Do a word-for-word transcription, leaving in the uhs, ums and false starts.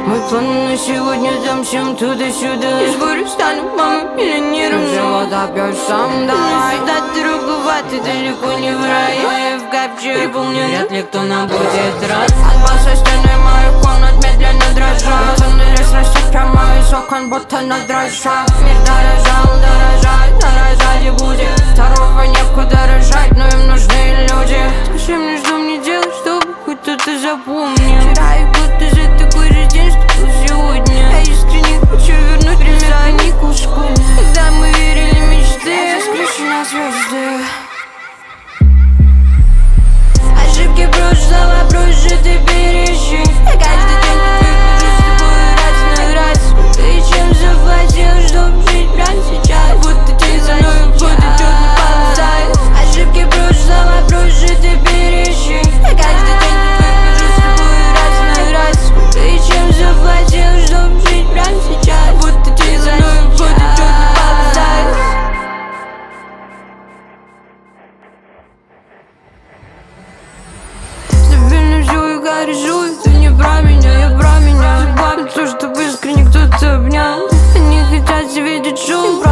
Мой план на сегодня замчим туда-сюда. Из горы стану мамой миллионером. Золото пьешь сам, давай. Сюда дороговато, далеко не в рай. Я в капче припомню, вряд ли кто нам будет рад. От баса стены моих комнат медленно дрожат. Бетонный лес растет прямо из окон, будто на дрожжах. Мир дорожал, дорожать, дорожать и будет. Второго некуда рожать, но им нужны люди. Скажи мне, что мне делать, чтобы хоть кто-то запомнил. Вчера и будто за такой же день, что был сегодня. Я искренне хочу вернуть время каникул школьных, когда мы верили в мечты. Я скрещу на звезды. Ошибки прошлого прожиты бережи. Я каждый день выхожу с тобой раз на раз. Ты чем заплатил, чтоб жить прямо сейчас? Будто день за мной уходит черный ползает. Ошибки прошлого прожиты бережи. Я каждый день выхожу с тобой раз на раз. Ты чем заплатил, чтоб жить прямо сейчас? Будто день за мной уходит черный ползает. Стабильно все и хорошо, это не про меня, я про меня. Судьба, то, чтобы искренне кто-то обнял. Они хотят видеть шоу.